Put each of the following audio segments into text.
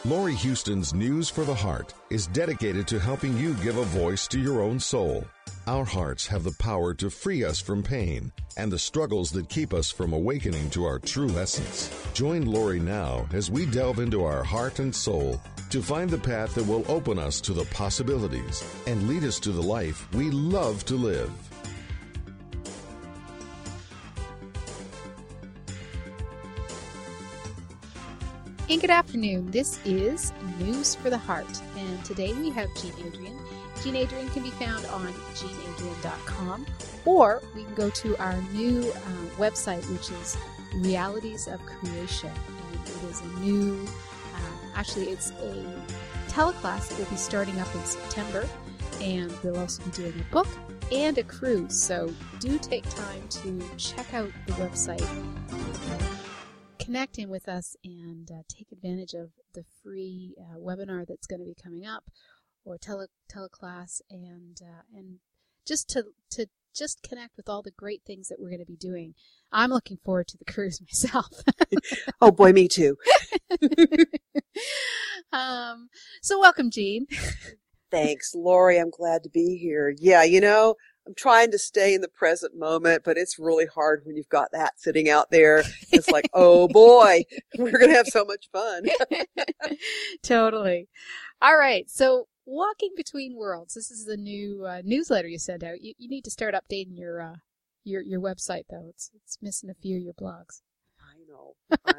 Lori Houston's News for the Heart is dedicated to helping you give a voice to your own soul. Our hearts have the power to free us from pain and the struggles that keep us from awakening to our true essence. Join Lori now as we delve into our heart and soul to find the path that will open us to the possibilities and lead us to the life we love to live. And good afternoon. This is News for the Heart, and today we have Jean Adrian. Jean Adrian can be found on jeanadrian.com, or we can go to our new website, which is Realities of Creation. And it is a new, it's a teleclass that will be starting up in September, and we'll also be doing a book and a cruise. So do take time to check out the website, connect in with us, and take advantage of the free webinar that's going to be coming up, or teleclass, and just to connect with all the great things that we're going to be doing. I'm looking forward to the cruise myself. Oh boy, me too. So welcome, Jean. Thanks, Lori. I'm glad to be here. Yeah, I'm trying to stay in the present moment, but it's really hard when you've got that sitting out there. It's like, oh boy, we're going to have so much fun. Totally. All right. So Walking Between Worlds. This is the new newsletter you send out. You need to start updating your website, though. It's missing a few of your blogs. I know.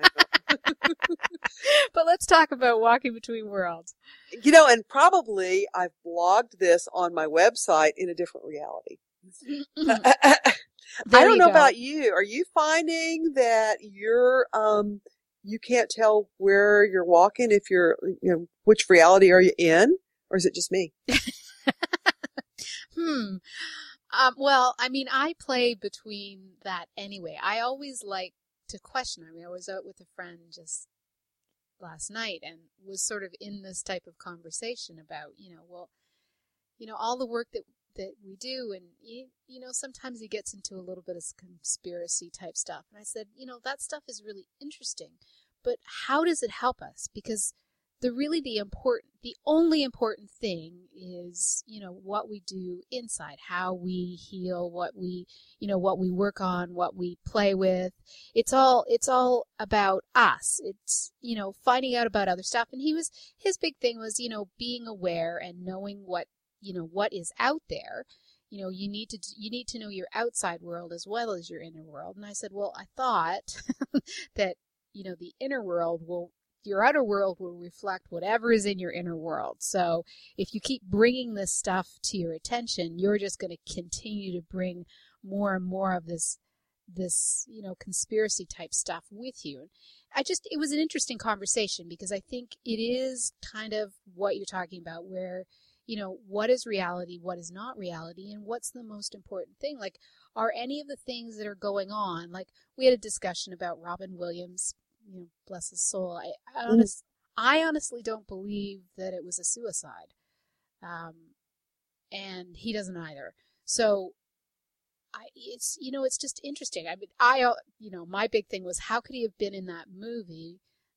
But let's talk about Walking Between Worlds. And probably I've blogged this on my website in a different reality. I don't know about you. Are you finding that you can't tell where you're walking if you're, which reality are you in? Or is it just me? Well, I play between that anyway. I always like to question. I was out with a friend just last night and was sort of in this type of conversation about, all the work that we do, and sometimes he gets into a little bit of conspiracy type stuff. And I said, that stuff is really interesting, but how does it help us? Because the only important thing is, what we do inside, how we heal, what we work on, what we play with. It's all about us. It's, finding out about other stuff. And his big thing was, being aware and knowing what is out there. You need to know your outside world as well as your inner world. And I said, well, I thought that, the inner world your outer world will reflect whatever is in your inner world. So if you keep bringing this stuff to your attention, you're just going to continue to bring more and more of this conspiracy type stuff with you. It was an interesting conversation, because I think it is kind of what you're talking about, where, what is reality, what is not reality, and what's the most important thing? Like, are any of the things that are going on, like we had a discussion about Robin Williams, bless his soul. I honestly don't believe that it was a suicide. And he doesn't either. So it's just interesting. My big thing was, how could he have been in that movie?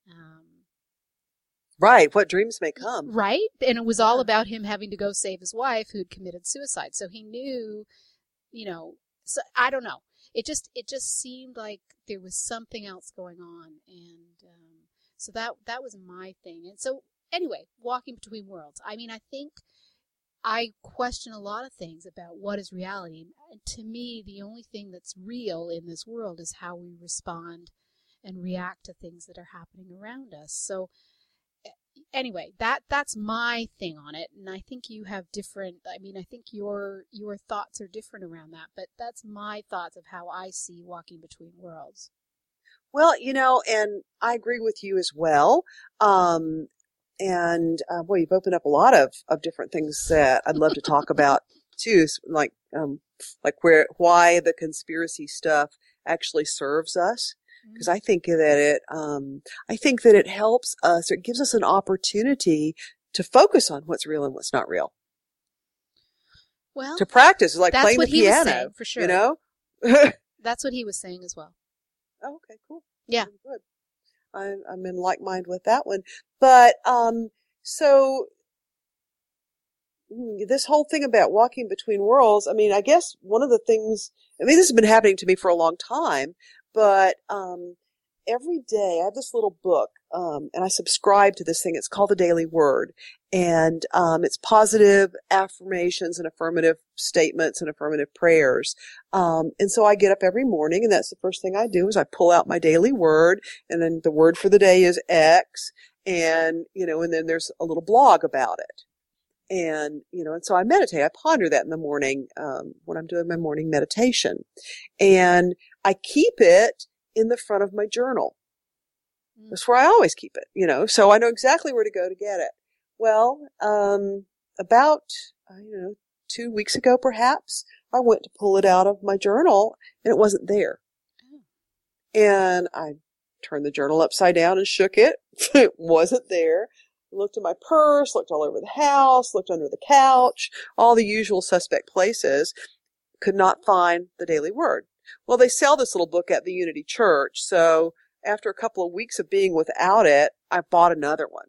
Right. What dreams may come. Right. And it was all about him having to go save his wife who'd committed suicide. So he knew, so I don't know. It just seemed like there was something else going on, and so that was my thing. And so anyway, Walking Between Worlds. I think I question a lot of things about what is reality. And to me, the only thing that's real in this world is how we respond and react to things that are happening around us. So anyway, that's my thing on it, and I think you have different. I think your thoughts are different around that, but that's my thoughts of how I see Walking Between Worlds. Well, and I agree with you as well. Boy, you've opened up a lot of different things that I'd love to talk about too, like why the conspiracy stuff actually serves us. Because I think that it helps us, or it gives us an opportunity to focus on what's real and what's not real. Well, to practice, like playing the piano. Was saying, for sure. That's what he was saying as well. Oh, okay, cool. Yeah. Good. I'm in like mind with that one. But so this whole thing about walking between worlds, I mean, I guess one of the things, I mean, this has been happening to me for a long time, but every day I have this little book, and I subscribe to this thing. It's called The Daily Word, and it's positive affirmations and affirmative statements and affirmative prayers. And so I get up every morning, and that's the first thing I do is I pull out my daily word, and then the word for the day is X, and and then there's a little blog about it. And, and so I meditate. I ponder that in the morning, when I'm doing my morning meditation. And I keep it in the front of my journal. That's where I always keep it, so I know exactly where to go to get it. Well, about, 2 weeks ago, perhaps, I went to pull it out of my journal and it wasn't there. And I turned the journal upside down and shook it. It wasn't there. Looked in my purse, looked all over the house, looked under the couch, all the usual suspect places. Could not find the Daily Word. Well, they sell this little book at the Unity Church, so after a couple of weeks of being without it, I bought another one.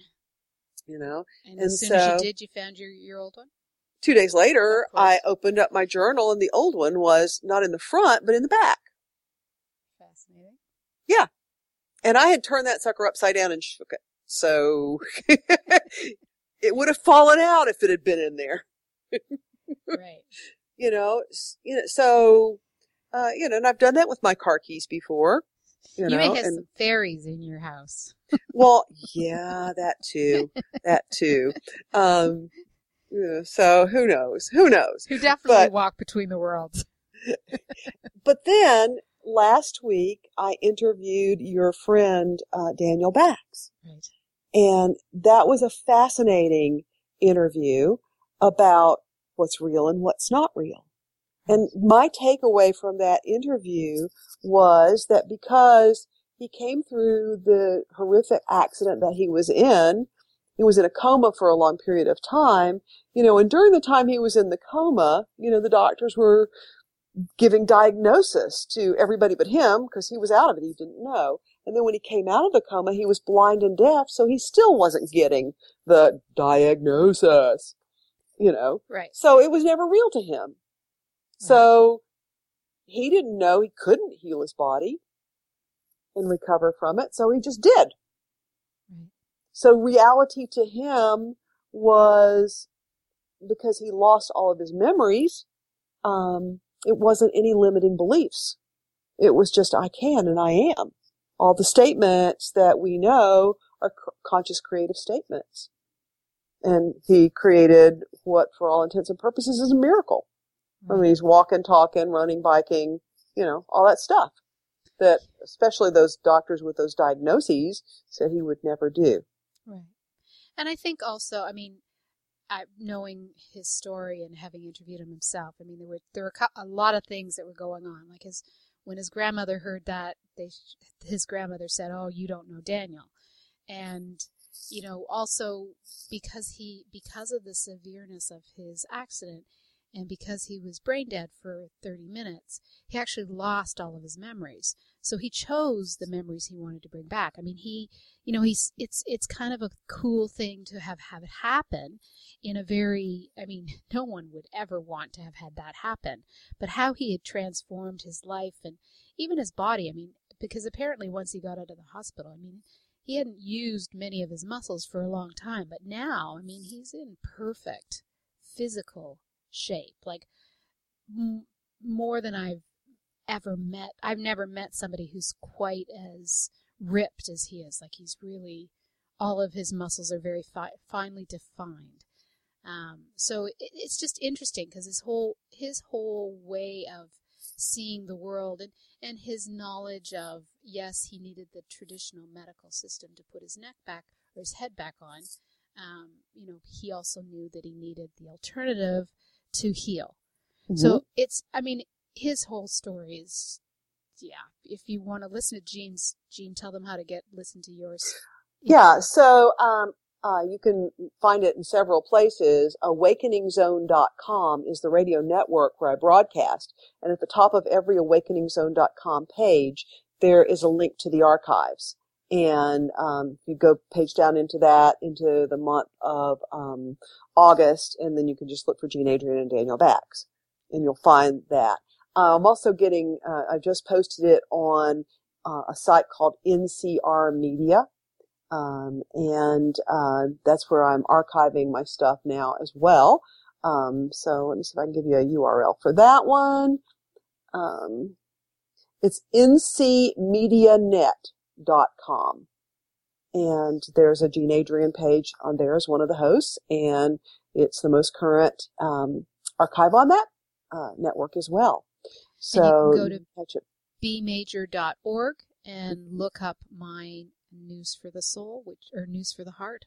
And as soon as you did, you found your old one? 2 days later, I opened up my journal, and the old one was not in the front, but in the back. Fascinating. Yeah. And I had turned that sucker upside down and shook it. So it would have fallen out if it had been in there. Right. So, and I've done that with my car keys before. You may have some fairies in your house. Well, yeah, that too. So who knows? Who definitely walk between the worlds. But then last week I interviewed your friend, Daniel Bax. Right. And that was a fascinating interview about what's real and what's not real. And my takeaway from that interview was that because he came through the horrific accident that he was in a coma for a long period of time, and during the time he was in the coma, the doctors were giving diagnosis to everybody but him because he was out of it. He didn't know. And then when he came out of the coma, he was blind and deaf, so he still wasn't getting the diagnosis, Right. So it was never real to him. Right. So he didn't know he couldn't heal his body and recover from it, so he just did. Right. So reality to him was, because he lost all of his memories, it wasn't any limiting beliefs. It was just, I can and I am. All the statements that we know are conscious creative statements. And he created what, for all intents and purposes, is a miracle. Right. I mean, he's walking, talking, running, biking, all that stuff that especially those doctors with those diagnoses said he would never do. Right. And I think also, knowing his story and having interviewed him himself, there were a lot of things that were going on. Like when his grandmother heard that, his grandmother said, "Oh, you don't know Daniel," and also because of the severeness of his accident, and because he was brain dead for 30 minutes, he actually lost all of his memories. So he chose the memories he wanted to bring back. It's kind of a cool thing to have it happen in a very, no one would ever want to have had that happen. But how he had transformed his life and even his body, because apparently once he got out of the hospital, he hadn't used many of his muscles for a long time. But now, he's in perfect physical shape, like more than I've ever met. I've never met somebody who's quite as ripped as he is. Like he's really, all of his muscles are very finely defined. So it's just interesting because his whole way of seeing the world and his knowledge of, yes, he needed the traditional medical system to put his neck back or his head back on. He also knew that he needed the alternative to heal. Mm-hmm. So his whole story is, if you want to listen to Jean, tell them how to listen to yours. Yeah. So, you can find it in several places. AwakeningZone.com is the radio network where I broadcast. And at the top of every AwakeningZone.com page, there is a link to the archives. And you go page down into the month of August, and then you can just look for Gene Adrian and Daniel Bax, and you'll find that. I'm also getting, I just posted it on a site called NCR Media, and that's where I'm archiving my stuff now as well. So let me see if I can give you a URL for that one. It's ncmedianet.com. And there's a Gene Adrian page on there as one of the hosts, and it's the most current archive on that network as well. So and you can go to bmajor.org and look up my News for the Soul, or News for the Heart,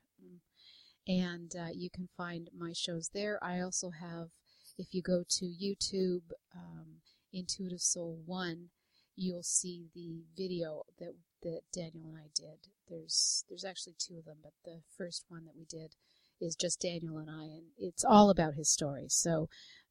and you can find my shows there. I also have, if you go to YouTube, Intuitive Soul 1, you'll see the video that Daniel and I did. There's actually two of them, but the first one that we did is just Daniel and I, and it's all about his story. So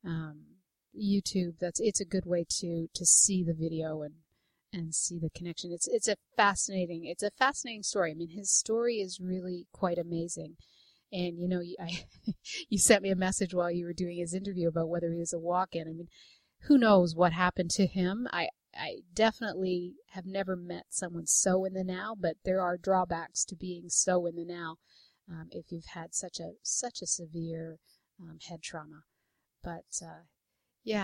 YouTube, it's a good way to see the video and see the connection. It's a fascinating story. I mean, his story is really quite amazing. And you sent me a message while you were doing his interview about whether he was a walk-in. I mean, who knows what happened to him? I definitely have never met someone so in the now, but there are drawbacks to being so in the now if you've had such a severe head trauma. But yeah,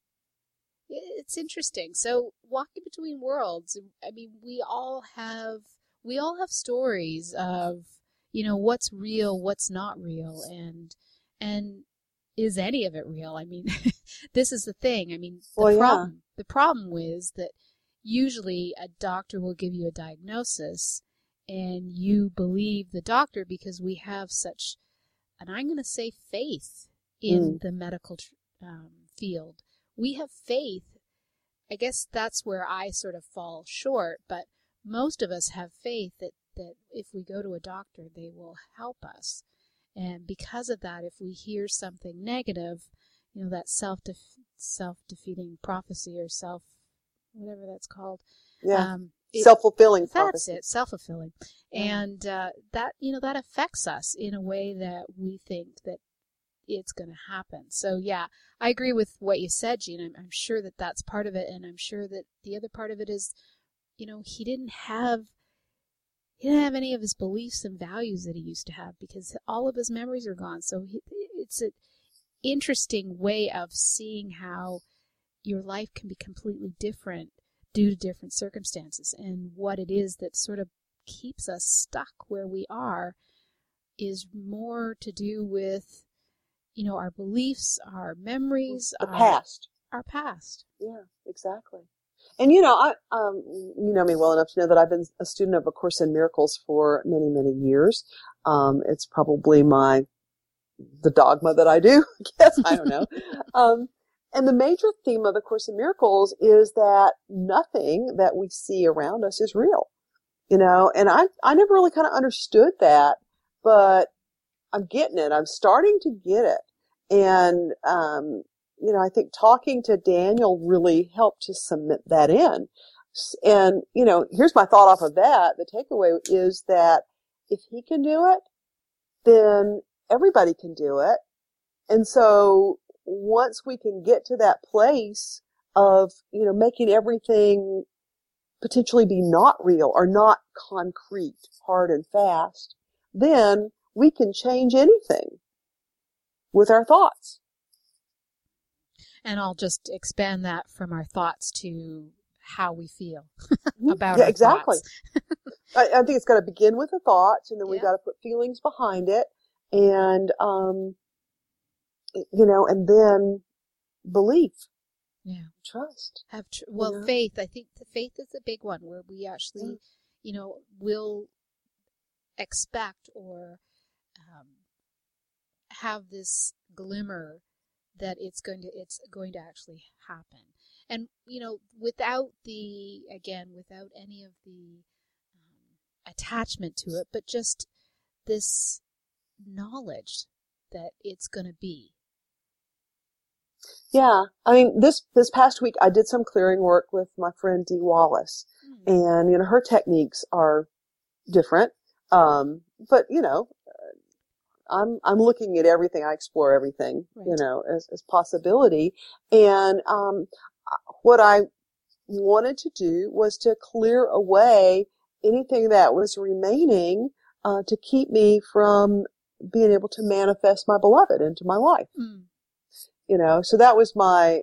it's interesting. So walking between worlds, I mean, we all have stories of what's real, what's not real, and is any of it real? I mean, this is the thing. I mean, the problem is that usually a doctor will give you a diagnosis and you believe the doctor because we have such, and I'm going to say, faith in the medical field. We have faith. I guess that's where I sort of fall short, but most of us have faith that if we go to a doctor, they will help us. And because of that, if we hear something negative, that self-defeating prophecy or whatever that's called. Yeah. Self-fulfilling prophecy. That's it, self-fulfilling. Yeah. And that affects us in a way that we think that it's going to happen. So yeah, I agree with what you said, Gene. I'm sure that that's part of it, and I'm sure that the other part of it is, he didn't have any of his beliefs and values that he used to have because all of his memories are gone. So it's an interesting way of seeing how your life can be completely different due to different circumstances, and what it is that sort of keeps us stuck where we are is more to do with our beliefs, our memories, our past. Yeah, exactly. And you know me well enough to know that I've been a student of A Course in Miracles for many, many years. It's probably the dogma that I do. I guess, I don't know. And the major theme of A Course in Miracles is that nothing that we see around us is real. And I never really kind of understood that, but I'm getting it. I'm starting to get it. And, I think talking to Daniel really helped to cement that in. And, here's my thought off of that. The takeaway is that if he can do it, then everybody can do it. And so once we can get to that place of, making everything potentially be not real or not concrete, hard and fast, then we can change anything with our thoughts. And I'll just expand that from our thoughts to how we feel about our exactly. thoughts. I think it's got to begin with the thoughts, and then we've got to put feelings behind it, and and then belief. Yeah. Trust. Faith. I think the faith is a big one where we actually, will expect or have this glimmer that it's going to actually happen. And, without any of the attachment to it, but just this knowledge that it's going to be. Yeah. I mean, this past week I did some clearing work with my friend Dee Wallace. And, her techniques are different. But I'm looking at everything. I explore everything, Right. as possibility. And, what I wanted to do was to clear away anything that was remaining, to keep me from being able to manifest my beloved into my life. So that was my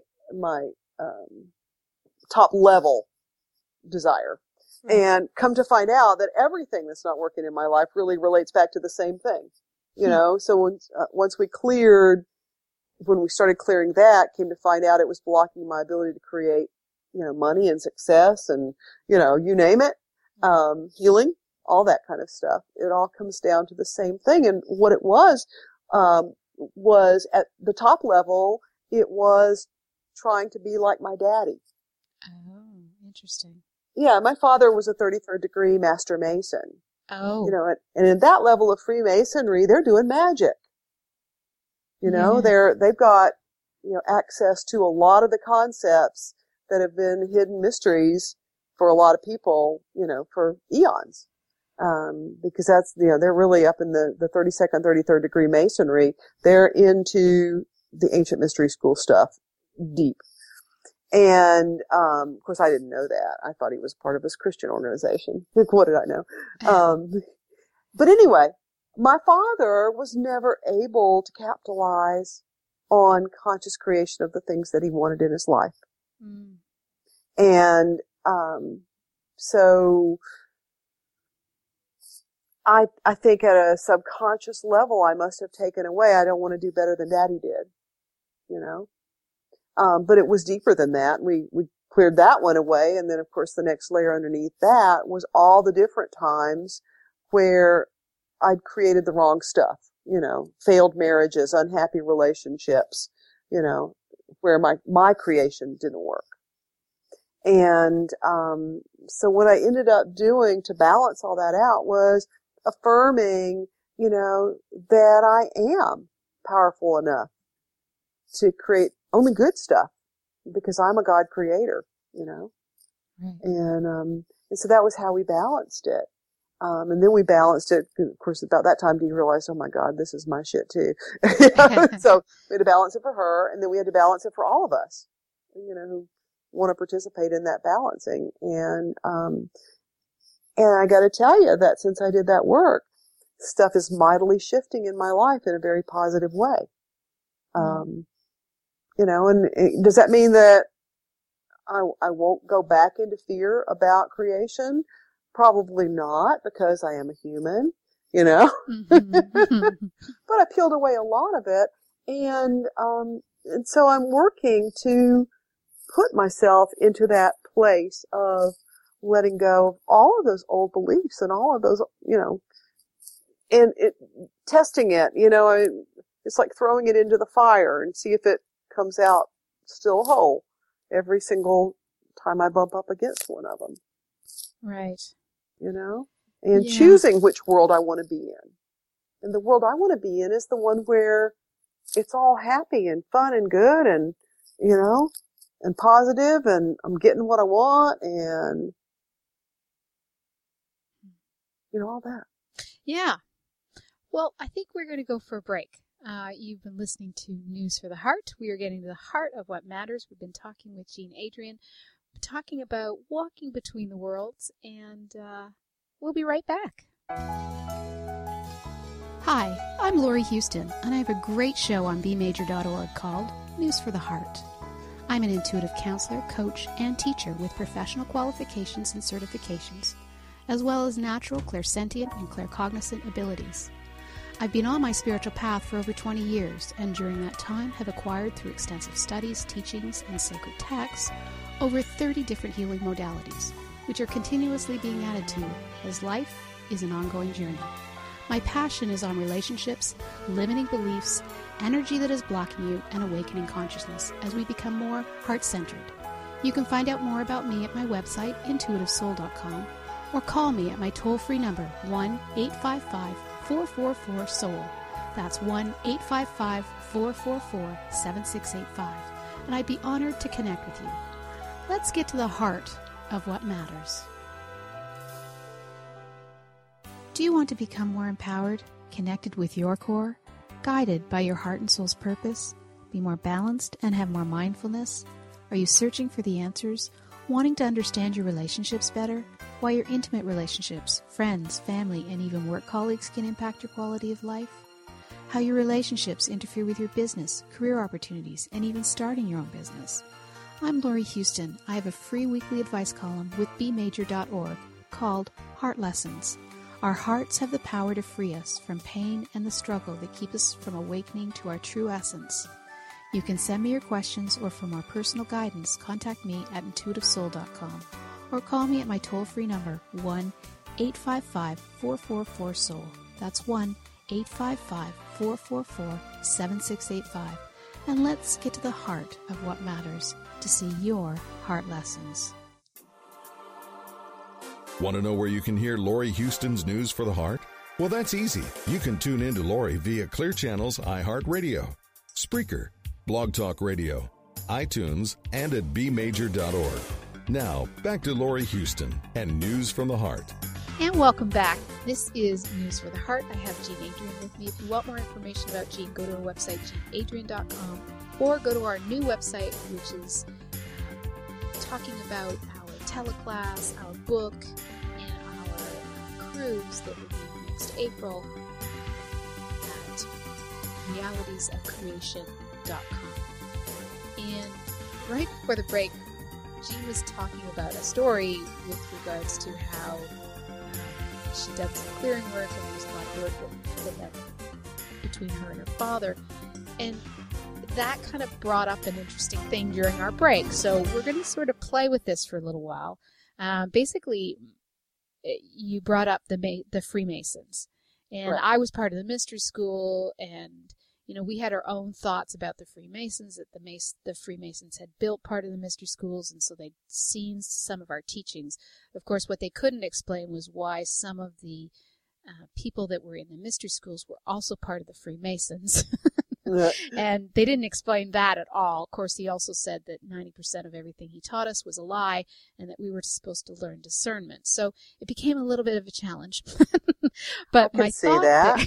top level desire. Right. And come to find out that everything that's not working in my life really relates back to the same thing. So once when we started clearing that, came to find out it was blocking my ability to create, money and success and, you name it, healing, all that kind of stuff. It all comes down to the same thing. And what it was at the top level, it was trying to be like my daddy. Oh, interesting. Yeah, my father was a 33rd degree master mason. Oh. And in that level of Freemasonry, they're doing magic. They've got, access to a lot of the concepts that have been hidden mysteries for a lot of people, for eons. Because that's, they're really up in the 32nd, 33rd degree Masonry. They're into the ancient mystery school stuff deep. And, of course, I didn't know that. I thought he was part of this Christian organization. What did I know? But anyway, my father was never able to capitalize on conscious creation of the things that he wanted in his life. And, so I think at a subconscious level, I must have taken away, I don't want to do better than Daddy did, but it was deeper than that. We cleared that one away. And then, of course, the next layer underneath that was all the different times where I'd created the wrong stuff, failed marriages, unhappy relationships, where my creation didn't work. And, so what I ended up doing to balance all that out was affirming, that I am powerful enough to create only good stuff because I'm a God creator, Right. And so that was how we balanced it. And then we balanced it, of course, about that time, you realize, oh my God, this is my shit too. So we had to balance it for her, and then we had to balance it for all of us, who want to participate in that balancing. And I got to tell you that since I did that work, stuff is mightily shifting in my life in a very positive way. And does that mean that I won't go back into fear about creation? Probably not, because I am a human, but I peeled away a lot of it. And so I'm working to put myself into that place of letting go of all of those old beliefs and all of those, and testing it, it's like throwing it into the fire and see if it comes out still whole every single time I bump up against one of them. Right. And choosing which world I want to be in. And the world I want to be in is the one where it's all happy and fun and good and, and positive and I'm getting what I want and, all that. Yeah. Well, I think we're going to go for a break. You've been listening to News for the Heart. We are getting to the heart of what matters. We've been talking with Jean Adrian, talking about walking between the worlds, and we'll be right back. Hi, I'm Lori Houston, and I have a great show on bmajor.org called News for the Heart. I'm an intuitive counselor, coach, and teacher with professional qualifications and certifications, as well as natural clairsentient and claircognizant abilities. I've been on my spiritual path for over 20 years, and during that time have acquired through extensive studies, teachings, and sacred texts over 30 different healing modalities, which are continuously being added to as life is an ongoing journey. My passion is on relationships, limiting beliefs, energy that is blocking you, and awakening consciousness as we become more heart-centered. You can find out more about me at my website, intuitivesoul.com, or call me at my toll-free number, 1-855-444-SOUL. That's 1-855-444-7685. And I'd be honored to connect with you. Let's get to the heart of what matters. Do you want to become more empowered, connected with your core, guided by your heart and soul's purpose, be more balanced and have more mindfulness? Are you searching for the answers, wanting to understand your relationships better, why your intimate relationships, friends, family, and even work colleagues can impact your quality of life? How your relationships interfere with your business, career opportunities, and even starting your own business? I'm Lori Houston. I have a free weekly advice column with bmajor.org called Heart Lessons. Our hearts have the power to free us from pain and the struggle that keep us from awakening to our true essence. You can send me your questions, or for more personal guidance, contact me at intuitivesoul.com or call me at my toll-free number 1-855-444-SOUL. That's 1-855-444-7685. And let's get to the heart of what matters to see your heart lessons. Want to know where you can hear Lori Houston's News for the Heart? Well, that's easy. You can tune in to Lori via Clear Channel's iHeartRadio, Spreaker, Blog Talk Radio, iTunes, and at bmajor.org. Now, back to Lori Houston and News from the Heart. And welcome back. This is News for the Heart. I have Jean Adrian with me. If you want more information about Jean, go to our website, jeanadrian.com, or go to our new website, which is talking about our teleclass, our book, and our cruise that will be next April at realitiesoffcreation.com. And right before the break, Jean was talking about a story with regards to how she'd done some clearing work, and there was a lot of work that between her and her father. And that kind of brought up an interesting thing during our break. So we're going to sort of play with this for a little while. Basically, you brought up the Freemasons. And Right. I was part of the mystery school, and we had our own thoughts about the Freemasons, that the Freemasons had built part of the mystery schools, and so they'd seen some of our teachings. Of course, what they couldn't explain was why some of the people that were in the mystery schools were also part of the Freemasons. And they didn't explain that at all. Of course, he also said that 90% of everything he taught us was a lie, and that we were supposed to learn discernment. So it became a little bit of a challenge. But I can see that.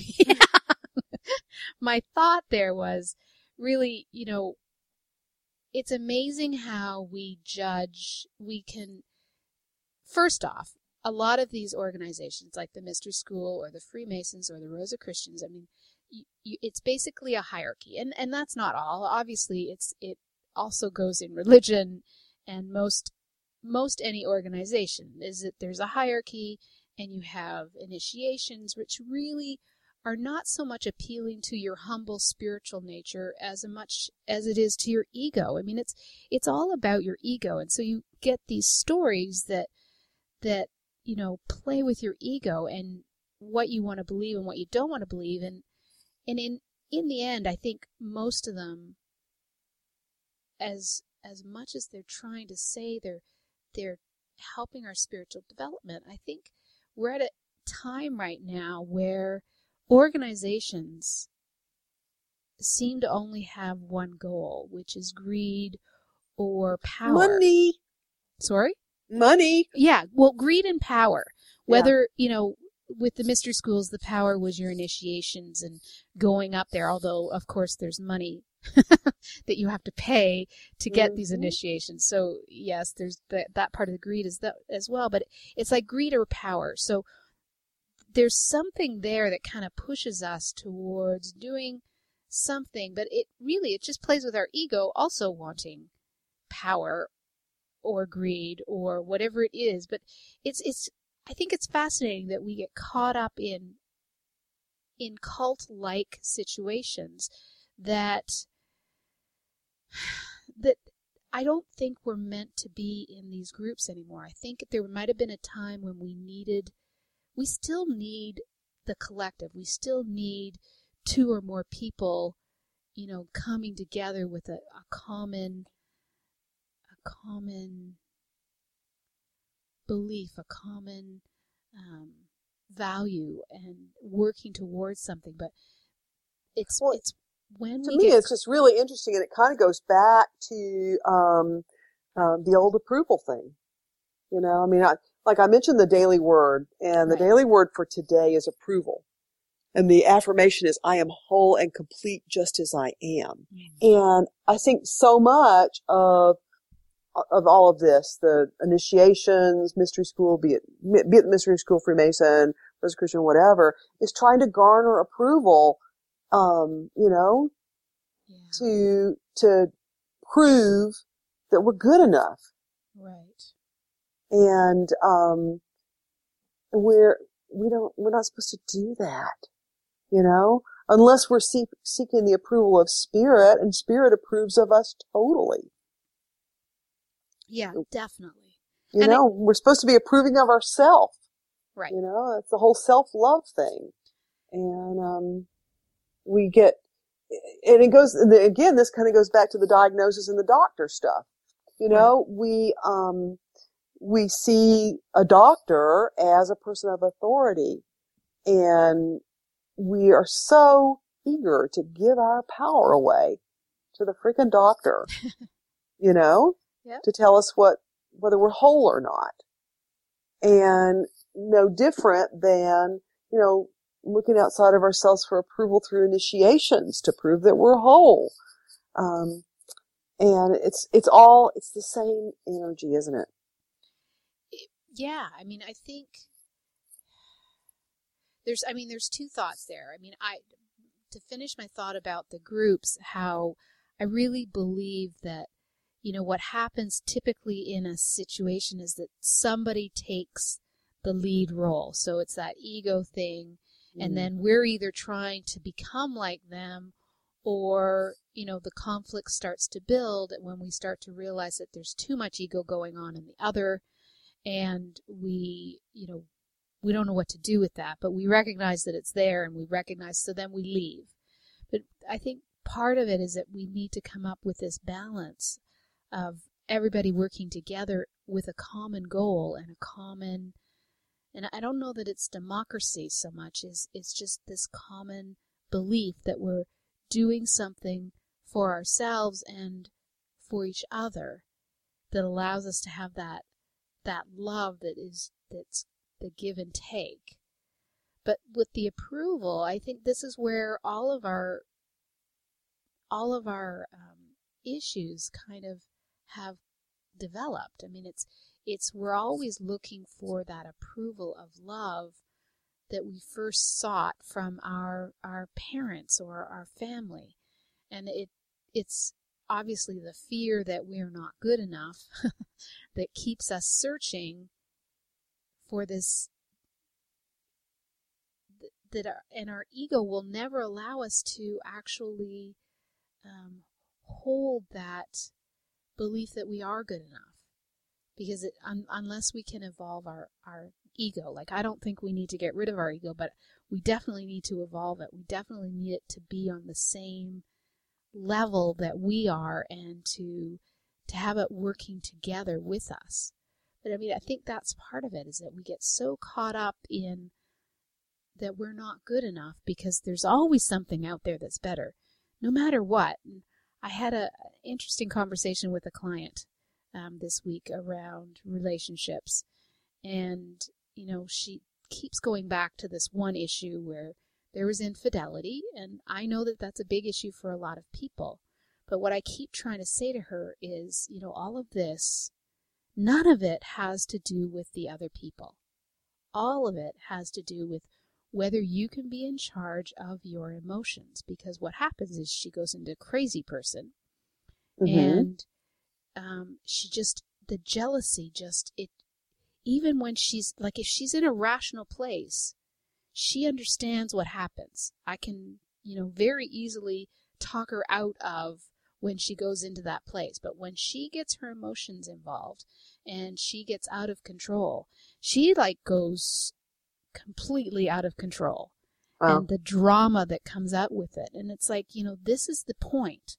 My thought there was really, it's amazing how we judge. We can, first off, a lot of these organizations like the Mystery School or the Freemasons or the Rosicrucians, I mean, it's basically a hierarchy, and that's not all. Obviously, it also goes in religion, and most any organization is that there's a hierarchy, and you have initiations, which really are not so much appealing to your humble spiritual nature as much as it is to your ego. I mean, it's all about your ego, and so you get these stories that play with your ego and what you want to believe and what you don't want to believe, and in the end, I think most of them, as much as they're trying to say they're helping our spiritual development, I think we're at a time right now where organizations seem to only have one goal, which is greed or power. Money. Sorry? Money. Yeah, well, greed and power. Whether, with the mystery schools, the power was your initiations and going up there, although, of course, there's money that you have to pay to get these initiations. So, yes, there's that part of the greed is that as well, but it's like greed or power. So there's something there that kind of pushes us towards doing something, but it just plays with our ego also wanting power or greed or whatever it is. But I think it's fascinating that we get caught up in cult-like situations that I don't think we're meant to be in these groups anymore. I think there might have been a time when we still need the collective. We still need two or more people, coming together with a common belief, a common value, and working towards something. But it's when to me, it's just really interesting, and it kind of goes back to the old approval thing. I mean, like I mentioned the daily word, and the daily word for today is approval. And the affirmation is, I am whole and complete just as I am. And I think so much of all of this, the initiations, mystery school, be it mystery school, Freemason, Rosicrucian, whatever, is trying to garner approval, to prove that we're good enough. Right. And, we're not supposed to do that, unless we're seeking the approval of Spirit, and Spirit approves of us totally. Yeah, definitely. We're supposed to be approving of ourselves. Right. It's the whole self-love thing. And, it goes, again, this kind of goes back to the diagnosis and the doctor stuff. We see a doctor as a person of authority, and we are so eager to give our power away to the freaking doctor, Yep. to tell us whether we're whole or not. And no different than, looking outside of ourselves for approval through initiations to prove that we're whole. And it's the same energy, isn't it? Yeah. I mean, I think there's two thoughts there. I mean, to finish my thought about the groups, how I really believe that, what happens typically in a situation is that somebody takes the lead role. So it's that ego thing. And then we're either trying to become like them, or, the conflict starts to build when we start to realize that there's too much ego going on in the other. And we don't know what to do with that, but we recognize that it's there, and so then we leave. But I think part of it is that we need to come up with this balance of everybody working together with a common goal and and I don't know that it's democracy so much, it's just this common belief that we're doing something for ourselves and for each other that allows us to have that love that's the give and take. But with the approval, I think this is where all of our issues kind of have developed. I mean, we're always looking for that approval of love that we first sought from our parents or our family. And it's obviously the fear that we're not good enough that keeps us searching for this, and our ego will never allow us to actually hold that belief that we are good enough. Because unless we can evolve our ego, like I don't think we need to get rid of our ego, but we definitely need to evolve it. We definitely need it to be on the same level that we are, and to have it working together with us. But I mean, I think that's part of it, is that we get so caught up in that we're not good enough, because there's always something out there that's better, no matter what. And I had an interesting conversation with a client this week around relationships, and she keeps going back to this one issue where there was infidelity, and I know that that's a big issue for a lot of people. But what I keep trying to say to her is, all of this, none of it has to do with the other people. All of it has to do with whether you can be in charge of your emotions, because what happens is she goes into a crazy person, and the jealousy even when she's, like, if she's in a rational place, she understands what happens. I can, very easily talk her out of when she goes into that place. But when she gets her emotions involved and she gets out of control, she goes completely out of control. Wow. And the drama that comes out with it. And it's like, this is the point.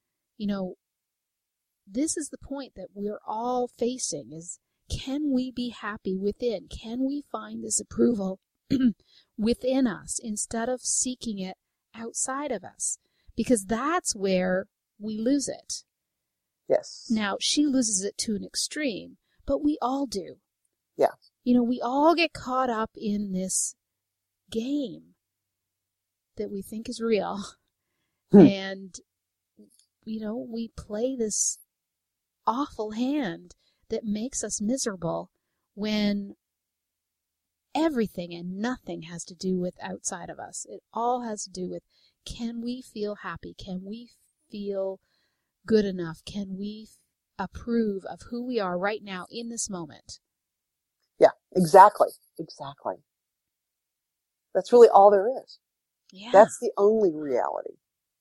This is the point that we're all facing, is, can we be happy within? Can we find this approval within us instead of seeking it outside of us? Because that's where we lose it. Yes. Now, she loses it to an extreme, but we all do. Yeah. we all get caught up in this game that we think is real. And, we play this awful hand that makes us miserable when everything and nothing has to do with outside of us. It all has to do with, can we feel happy? Can we feel good enough? Can we approve of who we are right now in this moment? Yeah, exactly. Exactly. That's really all there is. Yeah. That's the only reality.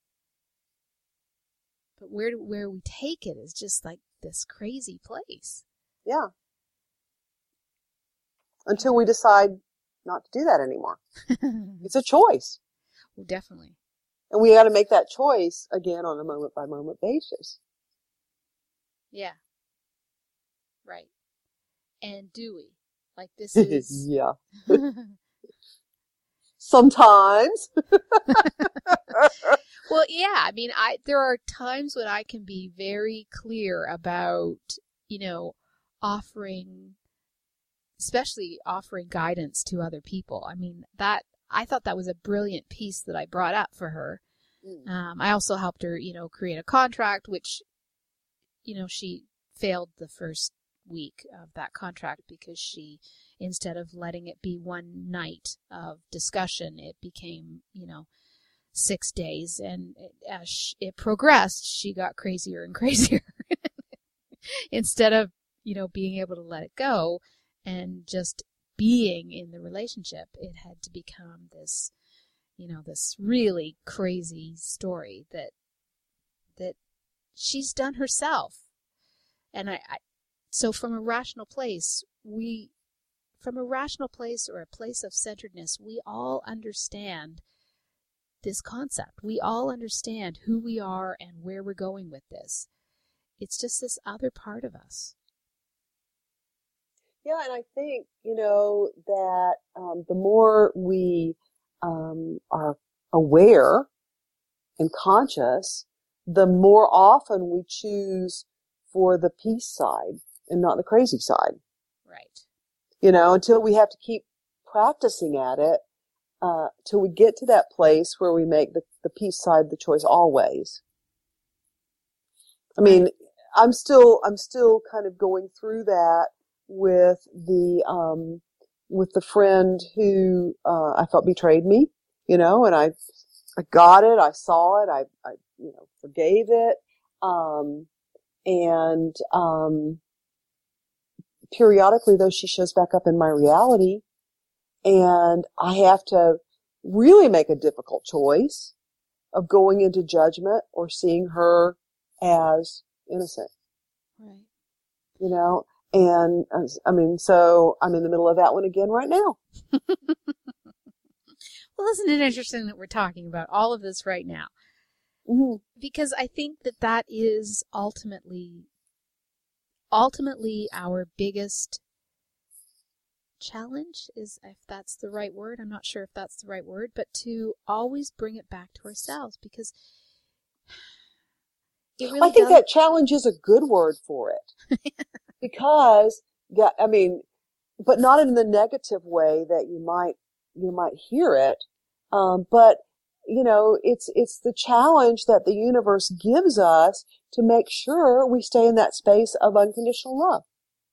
But where we take it is just like this crazy place. Yeah. Until we decide not to do that anymore. It's a choice. Well, definitely. And we got to make that choice again on a moment by moment basis. Yeah. Right. And do we? Like this is... Yeah. Sometimes. Well, yeah. I mean, there are times when I can be very clear about, especially offering guidance to other people. I mean, I thought that was a brilliant piece that I brought up for her. I also helped her, create a contract, which, she failed the first week of that contract because she, instead of letting it be one night of discussion, it became, 6 days. And as it progressed, she got crazier and crazier. Instead of, being able to let it go and just being in the relationship, it had to become this, this really crazy story that she's done herself. And so from a rational place or a place of centeredness, we all understand this concept. We all understand who we are and where we're going with this. It's just this other part of us. Yeah, and I think, that the more we are aware and conscious, the more often we choose for the peace side and not the crazy side. Right. Until we have to keep practicing at it, till we get to that place where we make the peace side the choice always. I mean, I'm still kind of going through that with the friend who, I felt betrayed me, and I got it, I saw it, I forgave it, and periodically though she shows back up in my reality, and I have to really make a difficult choice of going into judgment or seeing her as innocent. Right. And I mean, so I'm in the middle of that one again right now. Well, isn't it interesting that we're talking about all of this right now? Mm-hmm. Because I think that is ultimately our biggest challenge, is, if that's the right word. I'm not sure if that's the right word, but to always bring it back to ourselves, because it really I think that challenge is a good word for it. Because, I mean, but not in the negative way that you might hear it. But, it's the challenge that the universe gives us to make sure we stay in that space of unconditional love.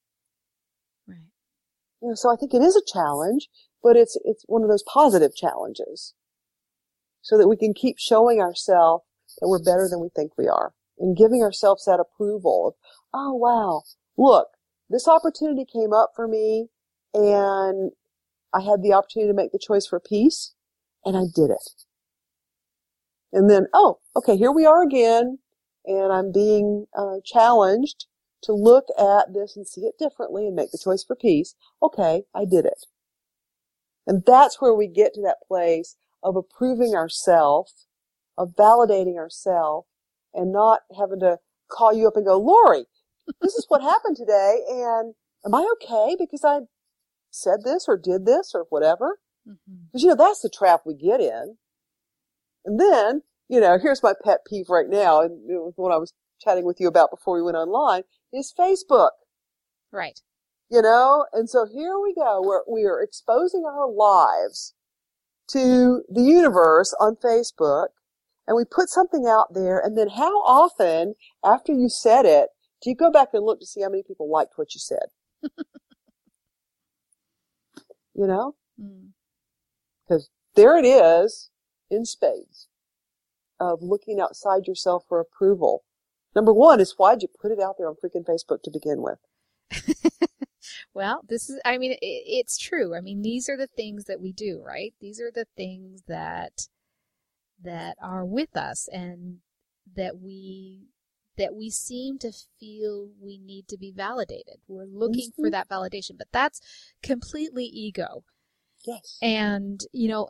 Right. So I think it is a challenge, but it's one of those positive challenges, so that we can keep showing ourselves that we're better than we think we are, and giving ourselves that approval of, oh wow, look, this opportunity came up for me, and I had the opportunity to make the choice for peace, and I did it. And then, oh, okay, here we are again, and I'm being challenged to look at this and see it differently and make the choice for peace. Okay, I did it. And that's where we get to that place of approving ourselves, of validating ourselves, and not having to call you up and go, Lori, this is what happened today, and am I okay because I said this or did this or whatever? Because, that's the trap we get in. And then, here's my pet peeve right now, and it was what I was chatting with you about before we went online, is Facebook. Right. You know? And so here we go. We are exposing our lives to the universe on Facebook, and we put something out there, and then how often after you said it do you go back and look to see how many people liked what you said? You know? Because there it is in spades of looking outside yourself for approval. Number one is, why'd you put it out there on freaking Facebook to begin with? Well, it's true. I mean, these are the things that we do, right? These are the things that are with us, and that we seem to feel we need to be validated. We're looking for that validation, but that's completely ego. Yes. And,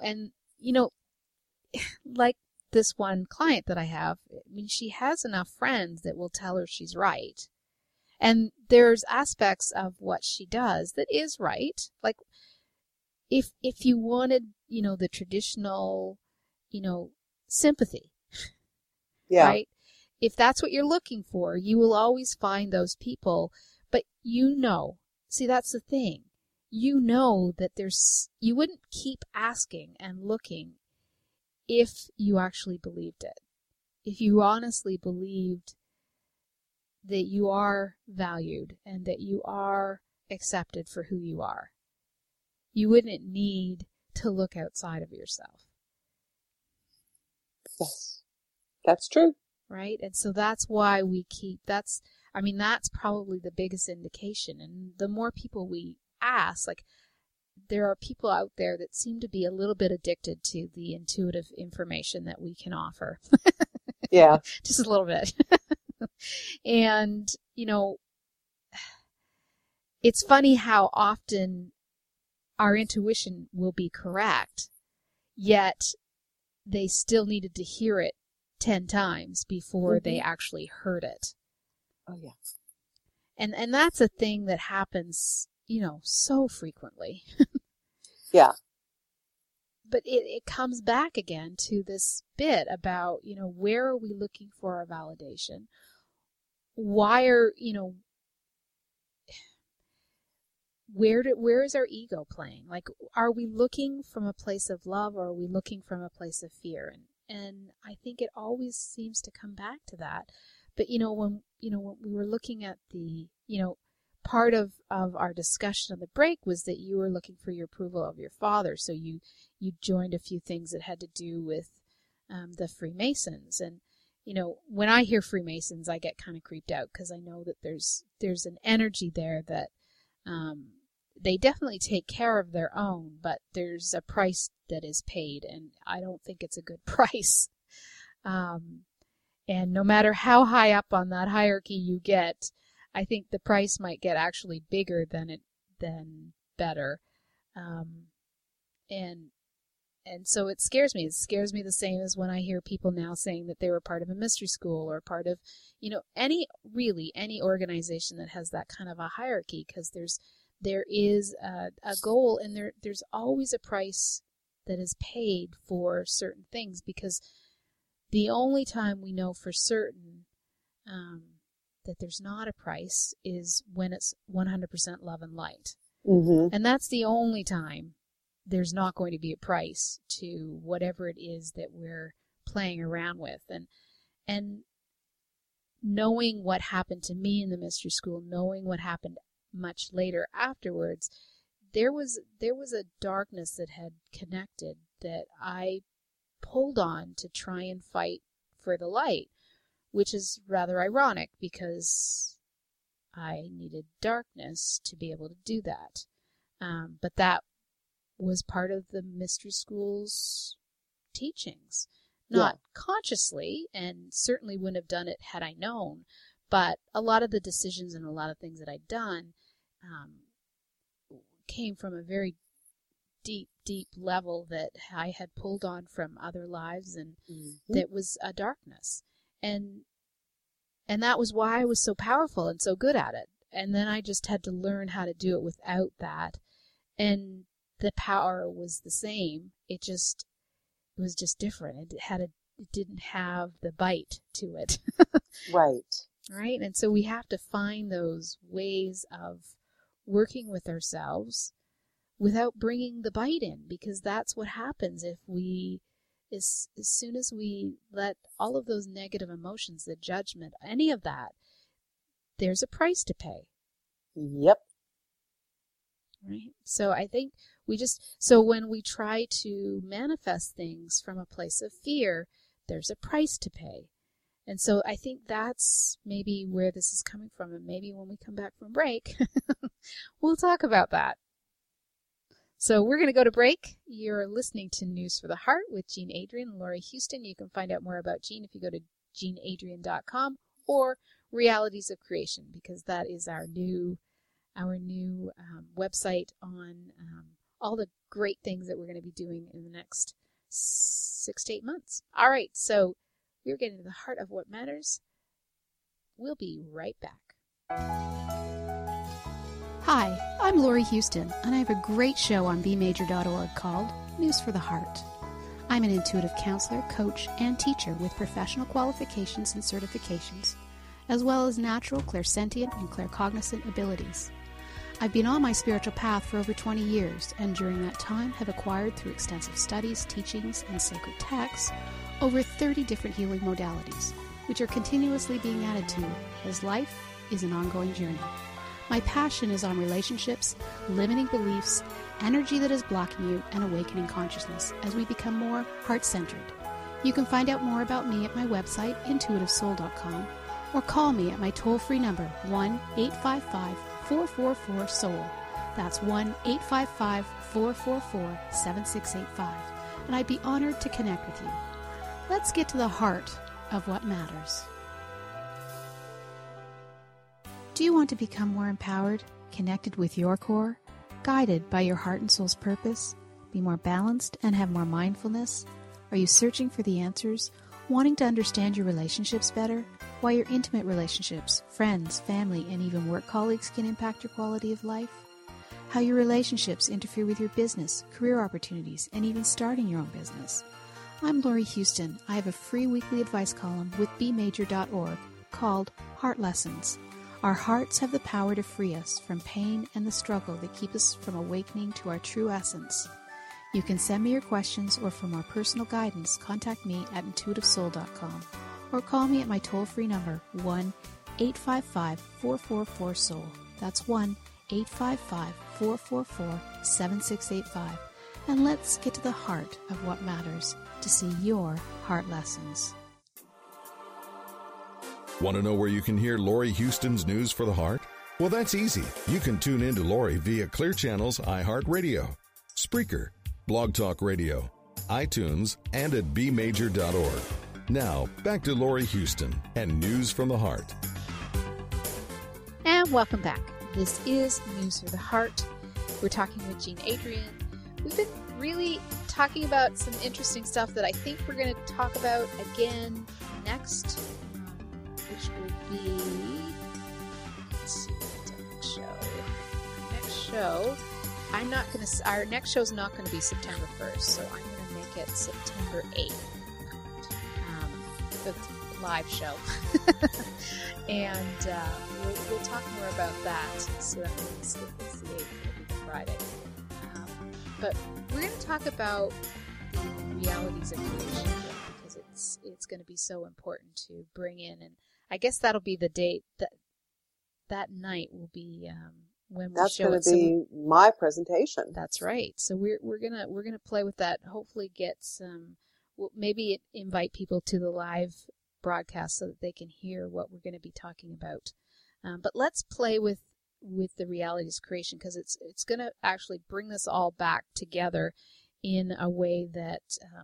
like this one client that I have, I mean, she has enough friends that will tell her she's right. And there's aspects of what she does that is right. Like, if you wanted, the traditional, sympathy. Yeah. Right? If that's what you're looking for, you will always find those people. But see, that's the thing. That you wouldn't keep asking and looking if you actually believed it. If you honestly believed that you are valued and that you are accepted for who you are, you wouldn't need to look outside of yourself. Yes, that's true. Right? And so that's why that's probably the biggest indication. And the more people we ask, like, there are people out there that seem to be a little bit addicted to the intuitive information that we can offer. Yeah. Just a little bit. And, it's funny how often our intuition will be correct, yet they still needed to hear it 10 times before they actually heard it. Oh, yeah. And that's a thing that happens, so frequently. Yeah. But it comes back again to this bit about, where are we looking for our validation? Where is our ego playing? Like, are we looking from a place of love, or are we looking from a place of fear? And I think it always seems to come back to that. But, when we were looking at the, part of our discussion on the break was that you were looking for your approval of your father. So you joined a few things that had to do with the Freemasons. And, when I hear Freemasons, I get kind of creeped out, because I know that there's an energy there that they definitely take care of their own, but there's a price that is paid, and I don't think it's a good price. And no matter how high up on that hierarchy you get, I think the price might get actually bigger than better. And so it scares me. It scares me the same as when I hear people now saying that they were part of a mystery school, or part of, any organization that has that kind of a hierarchy, because there is a goal, and there's always a price that is paid for certain things, because the only time we know for certain that there's not a price is when it's 100% love and light. Mm-hmm. And that's the only time there's not going to be a price to whatever it is that we're playing around with. And knowing what happened to me in the mystery school, knowing what happened much later afterwards, there was a darkness that had connected that I pulled on to try and fight for the light, which is rather ironic, because I needed darkness to be able to do that. But that was part of the mystery school's teachings. Not consciously, and certainly wouldn't have done it had I known, but a lot of the decisions and a lot of things that I'd done came from a very deep level that I had pulled on from other lives, and that was a darkness. And that was why I was so powerful and so good at it. And then I just had to learn how to do it without that. And the power was the same. It was just different. It didn't have the bite to it. Right. Right. And so we have to find those ways of working with ourselves without bringing the bite in, because that's what happens if we, as soon as we let all of those negative emotions, the judgment, any of that, there's a price to pay. Yep. Right? So I think so when we try to manifest things from a place of fear, there's a price to pay. And so I think that's maybe where this is coming from. And maybe when we come back from break, we'll talk about that. So we're going to go to break. You're listening to News for the Heart with Jean Adrian and Laurie Houston. You can find out more about Jean if you go to jeanadrian.com or Realities of Creation, because that is our new website on all the great things that we're going to be doing in the next 6 to 8 months. All right, so we're getting to the heart of what matters. We'll be right back. Hi, I'm Laurie Houston, and I have a great show on bmajor.org called News for the Heart. I'm an intuitive counselor, coach, and teacher with professional qualifications and certifications, as well as natural, clairsentient, and claircognizant abilities. I've been on my spiritual path for over 20 years, and during that time have acquired, through extensive studies, teachings, and sacred texts, over 30 different healing modalities, which are continuously being added to, as life is an ongoing journey. My passion is on relationships, limiting beliefs, energy that is blocking you, and awakening consciousness as we become more heart-centered. You can find out more about me at my website, intuitivesoul.com, or call me at my toll-free number, 1-855-444-SOUL. That's 1-855-444-7685. And I'd be honored to connect with you. Let's get to the heart of what matters. Do you want to become more empowered, connected with your core, guided by your heart and soul's purpose, be more balanced and have more mindfulness? Are you searching for the answers, wanting to understand your relationships better, why your intimate relationships, friends, family, and even work colleagues can impact your quality of life? How your relationships interfere with your business, career opportunities, and even starting your own business? I'm Laurie Houston. I have a free weekly advice column with bmajor.org called Heart Lessons. Our hearts have the power to free us from pain and the struggle that keep us from awakening to our true essence. You can send me your questions, or for more personal guidance, contact me at intuitivesoul.com or call me at my toll-free number, 1-855-444-SOUL. That's 1-855-444-7685. And let's get to the heart of what matters to see your heart lessons. Want to know where you can hear Laurie Houston's News for the Heart? Well, that's easy. You can tune in to Laurie via Clear Channel's iHeartRadio, Spreaker, Blog Talk Radio, iTunes, and at bmajor.org. Now, back to Laurie Houston and News from the Heart. And welcome back. This is News for the Heart. We're talking with Jean Adrian. We've been really talking about some interesting stuff that I think we're going to talk about again next, which will be, let's see, what's our next show? Our next show, our next show's not going to be September 1st, so I'm going to make it September 8th, the live show. And we'll talk more about that. So that means the 8th, it'll be Friday. But we're going to talk about the realities of creation, because it's going to be so important to bring in, and I guess that'll be the date that night will be when we That's show it. That's going to be my presentation. That's right. So we're gonna play with that. Hopefully, get some. Well, maybe invite people to the live broadcast so that they can hear what we're going to be talking about. But let's play with the realities of creation, because it's going to actually bring this all back together in a way that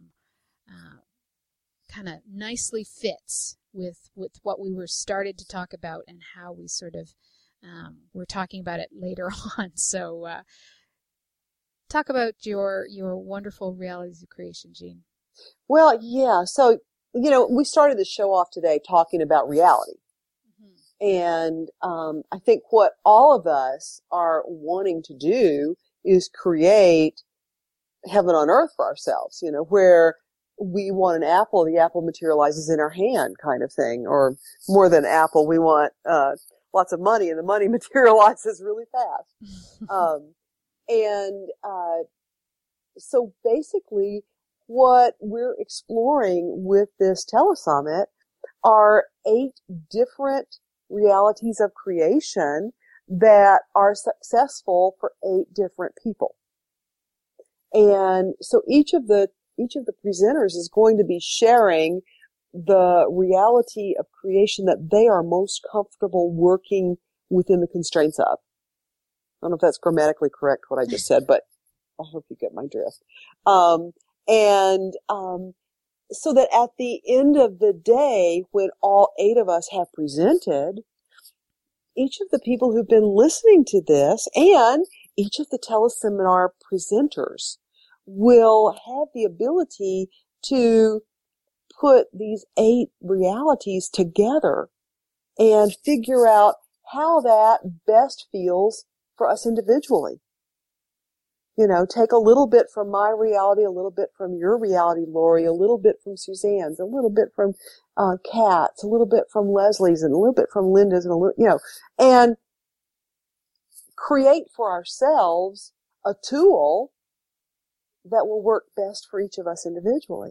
kind of nicely fits with what we were started to talk about, and how we sort of we're talking about it later on. So talk about your wonderful realities of creation, Jean. Well, yeah. So, we started the show off today talking about reality. And I think what all of us are wanting to do is create heaven on earth for ourselves, where we want an apple, the apple materializes in our hand kind of thing, or more than apple, we want lots of money, and the money materializes really fast. So basically what we're exploring with this telesummit are 8 different realities of creation that are successful for 8 different people. And so each of the presenters is going to be sharing the reality of creation that they are most comfortable working within the constraints of. I don't know if that's grammatically correct, what I just said, but I hope you get my drift. So that at the end of the day, when all 8 of us have presented, each of the people who've been listening to this and each of the teleseminar presenters will have the ability to put these 8 realities together and figure out how that best feels for us individually. You know, take a little bit from my reality, a little bit from your reality, Lori, a little bit from Suzanne's, a little bit from Kat's, a little bit from Leslie's, and a little bit from Linda's, and a little, and create for ourselves a tool that will work best for each of us individually.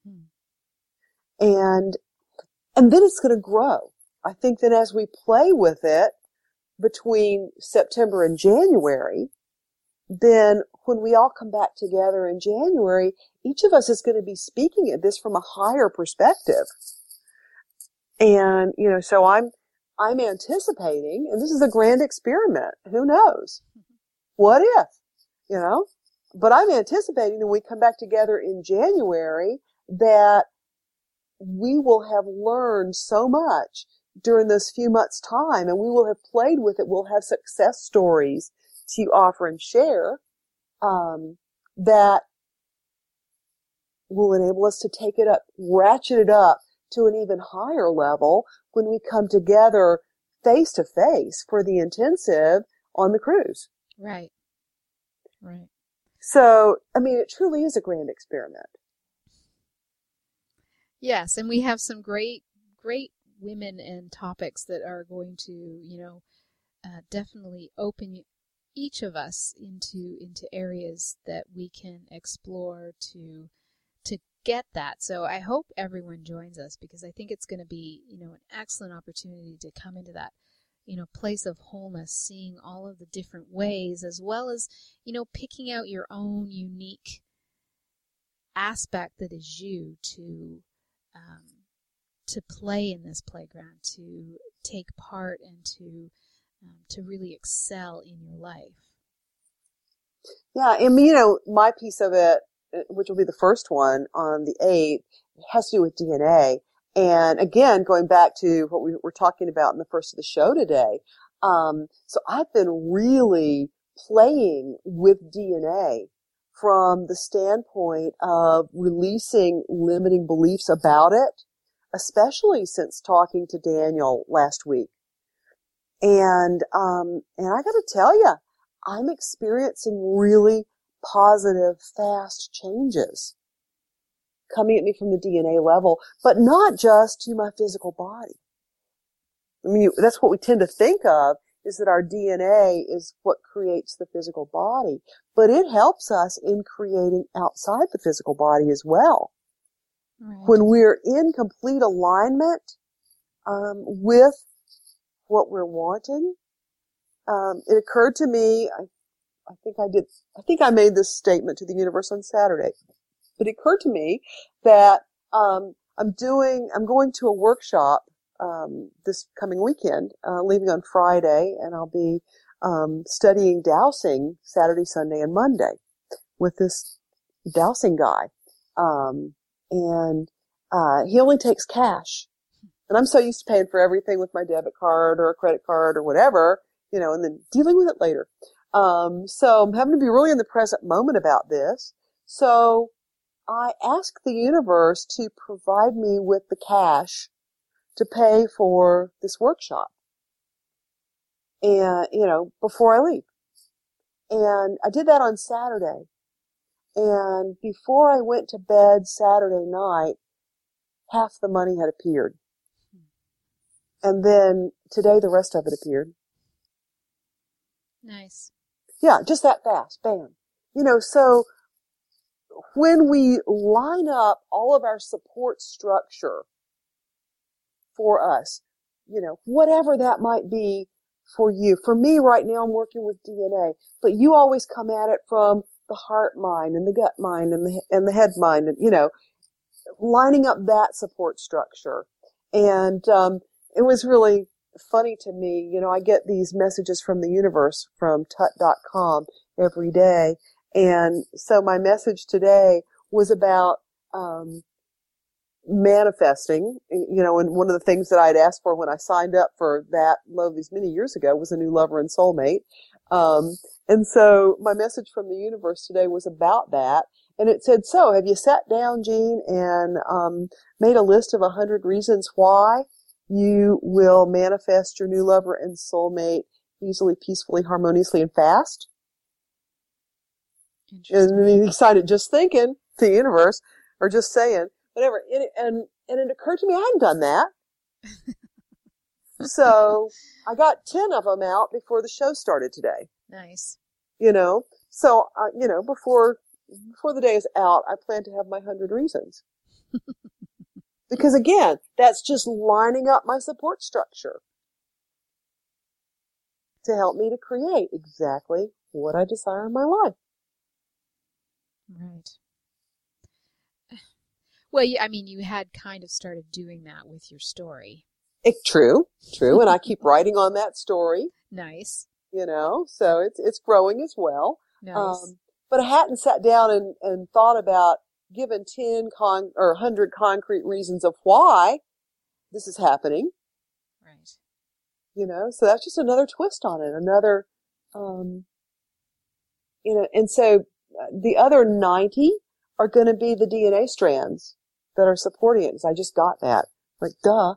And then it's going to grow. I think that as we play with it between September and January, then when we all come back together in January, each of us is going to be speaking at this from a higher perspective. And, so I'm anticipating, and this is a grand experiment. Who knows? What if? But I'm anticipating that when we come back together in January that we will have learned so much during those few months' time, and we will have played with it. We'll have success stories to offer and share that will enable us to take it up, ratchet it up to an even higher level when we come together face to face for the intensive on the cruise. Right. So, it truly is a grand experiment. Yes, and we have some great women and topics that are going to, definitely open each of us into areas that we can explore to get that. So I hope everyone joins us, because I think it's going to be, an excellent opportunity to come into that, place of wholeness, seeing all of the different ways, as well as, picking out your own unique aspect that is you to play in this playground, to take part, and to really excel in your life. Yeah, and my piece of it, which will be the first one on the 8th, has to do with DNA. And again, going back to what we were talking about in the first of the show today. So I've been really playing with DNA from the standpoint of releasing limiting beliefs about it, especially since talking to Daniel last week. And I got to tell you, I'm experiencing really positive, fast changes coming at me from the DNA level, but not just to my physical body. That's what we tend to think of, is that our DNA is what creates the physical body, but it helps us in creating outside the physical body as well. Right. When we're in complete alignment with what we're wanting, it occurred to me, I think I made this statement to the universe on Saturday, but it occurred to me that I'm going to a workshop this coming weekend, leaving on Friday, and I'll be studying dowsing Saturday, Sunday, and Monday with this dowsing guy. And he only takes cash. And I'm so used to paying for everything with my debit card or a credit card or whatever, and then dealing with it later. So I'm having to be really in the present moment about this. So I asked the universe to provide me with the cash to pay for this workshop. And, before I leave. And I did that on Saturday. And before I went to bed Saturday night, half the money had appeared. And then today the rest of it appeared. Nice. Yeah, just that fast. Bam. So when we line up all of our support structure for us, whatever that might be for you. For me right now, I'm working with DNA, but you always come at it from the heart mind and the gut mind and the head mind, and, lining up that support structure. And, it was really funny to me. I get these messages from the universe from tut.com every day. And so my message today was about, manifesting, and one of the things that I'd asked for when I signed up for that Lovies many years ago was a new lover and soulmate. And so my message from the universe today was about that. And it said, so have you sat down, Jean, and, made a list of 100 reasons why you will manifest your new lover and soulmate easily, peacefully, harmoniously, and fast? And he decided just thinking, the universe, or just saying, whatever. And it occurred to me I hadn't done that. So I got 10 of them out before the show started today. Nice. So, before the day is out, I plan to have my 100 reasons. Because again, that's just lining up my support structure to help me to create exactly what I desire in my life. Right. Well, you had kind of started doing that with your story. True. And I keep writing on that story. Nice. So it's growing as well. Nice. But I hadn't sat down and thought about giving 10 or 100 concrete reasons of why this is happening. Right. So that's just another twist on it. Another, and so the other 90 are going to be the DNA strands that are supporting it. Because I just got that. Like, duh,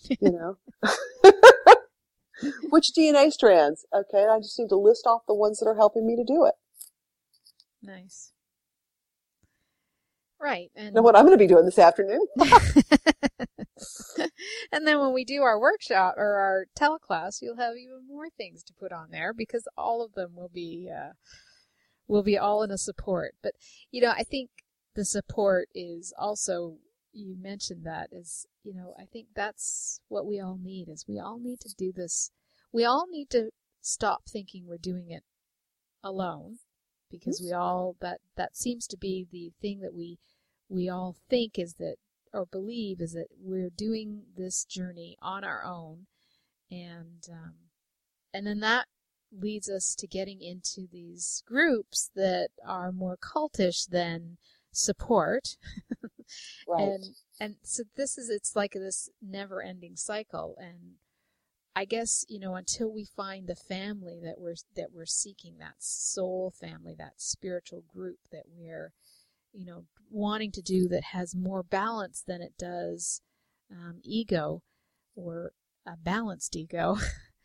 Which DNA strands? Okay, I just need to list off the ones that are helping me to do it. Nice. Right. And what I'm going to be doing this afternoon. And then when we do our workshop or our teleclass, you'll have even more things to put on there because all of them will be all in a support. But, I think the support is also, you mentioned that is, I think that's what we all need is we all need to do this. We all need to stop thinking we're doing it alone because we all, that seems to be the thing that we all think is that, or believe is that we're doing this journey on our own. And then that leads us to getting into these groups that are more cultish than support. Right. And so it's like this never ending cycle. And I guess, until we find the family that we're seeking, that soul family, that spiritual group that we're, wanting to do that has more balance than it does ego or a balanced ego,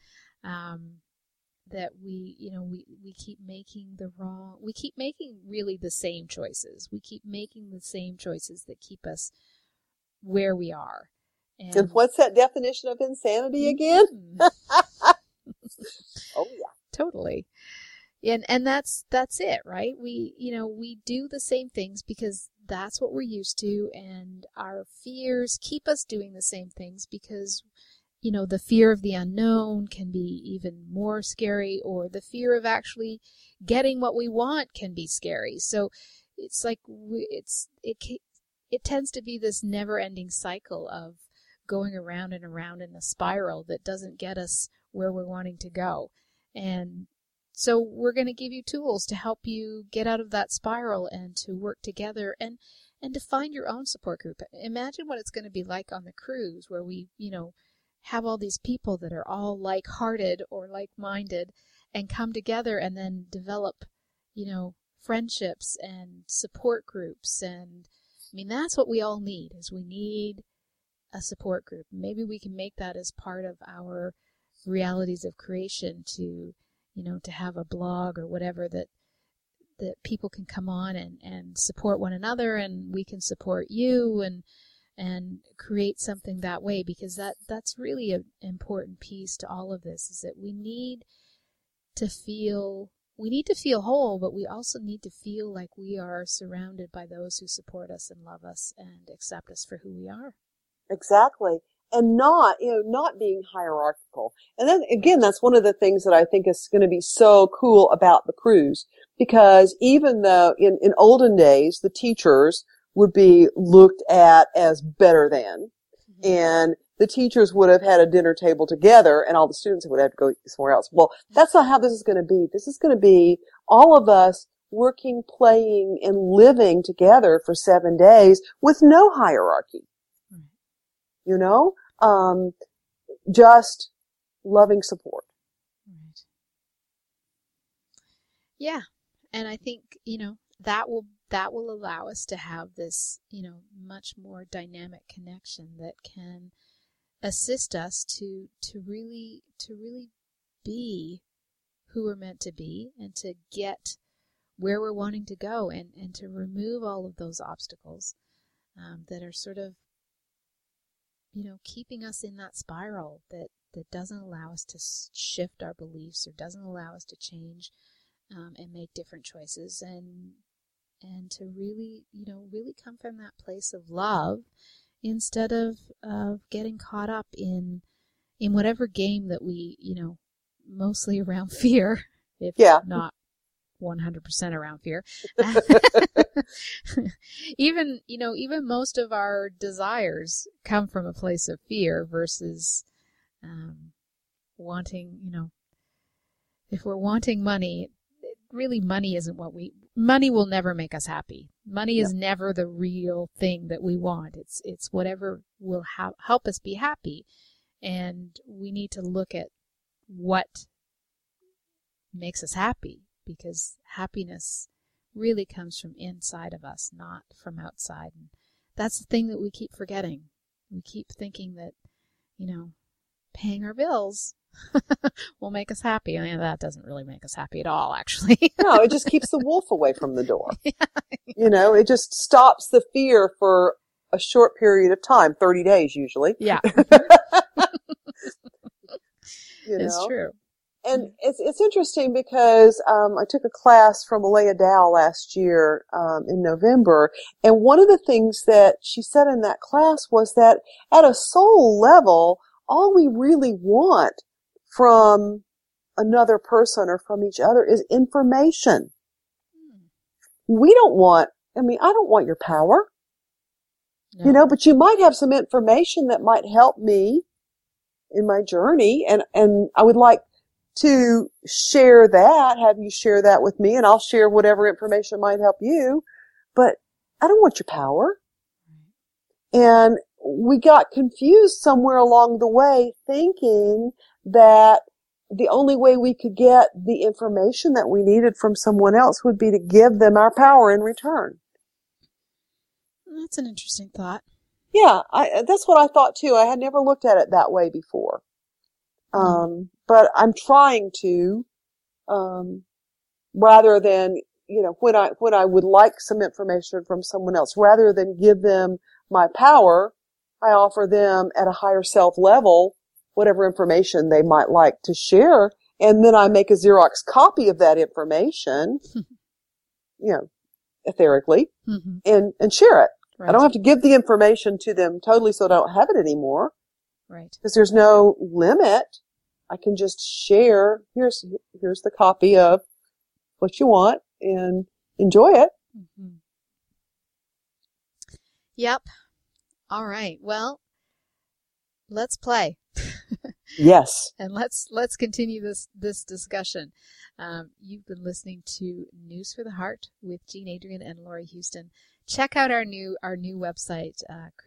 that we keep making we keep making really the same choices. We keep making the same choices that keep us where we are. And what's that definition of insanity again? Oh, yeah. Totally. And that's it, right? We do the same things because that's what we're used to, and our fears keep us doing the same things because, the fear of the unknown can be even more scary, or the fear of actually getting what we want can be scary. So it's like it tends to be this never-ending cycle of going around and around in a spiral that doesn't get us where we're wanting to go. And so we're going to give you tools to help you get out of that spiral and to work together and to find your own support group. Imagine what it's going to be like on the cruise where we, have all these people that are all like-hearted or like-minded and come together and then develop, friendships and support groups. And that's what we all need is we need a support group. Maybe we can make that as part of our realities of creation to have a blog or whatever that people can come on and support one another, and we can support you, and and create something that way, because that's really an important piece to all of this, is that we need to feel whole, but we also need to feel like we are surrounded by those who support us and love us and accept us for who we are. Exactly. And not being hierarchical. And then again, that's one of the things that I think is going to be so cool about the cruise, because even though in olden days, the teachers would be looked at as better than, and the teachers would have had a dinner table together and all the students would have to go somewhere else. Well, that's not how this is going to be. This is going to be all of us working, playing, and living together for 7 days with no hierarchy. You know, just loving support. Right. Yeah. And I think, that will allow us to have this, much more dynamic connection that can assist us to really be who we're meant to be, and to get where we're wanting to go, and to remove all of those obstacles that are sort of, keeping us in that spiral that doesn't allow us to shift our beliefs, or doesn't allow us to change and make different choices, and to really, really come from that place of love, instead of getting caught up in whatever game that we, mostly around fear, if not 100% around fear. Even most of our desires come from a place of fear versus wanting, if we're wanting money, really money isn't money will never make us happy. Money is never the real thing that we want. It's whatever will help us be happy. And we need to look at what makes us happy, because happiness really comes from inside of us, not from outside. And that's the thing that we keep forgetting. We keep thinking that, paying our bills will make us happy. I mean, that doesn't really make us happy at all, actually. No, it just keeps the wolf away from the door. Yeah. It just stops the fear for a short period of time, 30 days usually. Yeah. It's true. And it's interesting because I took a class from Alea Dow last year in November, and one of the things that she said in that class was that at a soul level, all we really want from another person or from each other is information. We don't want, I don't want your power, No. But you might have some information that might help me in my journey, and I would like to share that, have you share that with me, and I'll share whatever information might help you, but I don't want your power. And we got confused somewhere along the way, thinking that the only way we could get the information that we needed from someone else would be to give them our power in return. That's an interesting thought. Yeah, that's what I thought too. I had never looked at it that way before. But I'm trying to, rather than, when I would like some information from someone else, rather than give them my power, I offer them at a higher self level whatever information they might like to share, and then I make a Xerox copy of that information, etherically, and share it. Right. I don't have to give the information to them totally so I don't have it anymore. Right. Because there's no limit. I can just share, here's the copy of what you want, and enjoy it. Mm-hmm. Yep. All right. Well, let's play. Yes. And let's continue this discussion. You've been listening to News for the Heart with Jean Adrian and Laurie Houston. Check out our new website,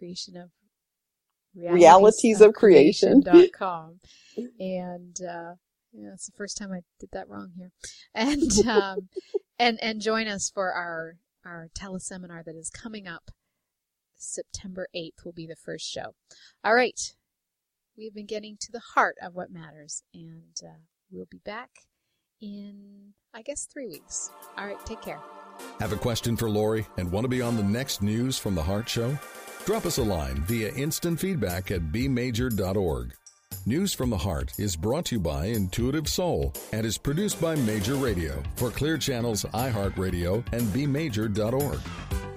realitiesof.creation.com. And it's the first time I did that wrong here. And and join us for our teleseminar that is coming up. September 8th will be the first show. All right. We've been getting to the heart of what matters, and we'll be back in, 3 weeks. All right, take care. Have a question for Laurie and want to be on the next News from the Heart show? Drop us a line via instant feedback at bmajor.org. News from the Heart is brought to you by Intuitive Soul and is produced by Major Radio for Clear Channel's iHeartRadio and bmajor.org.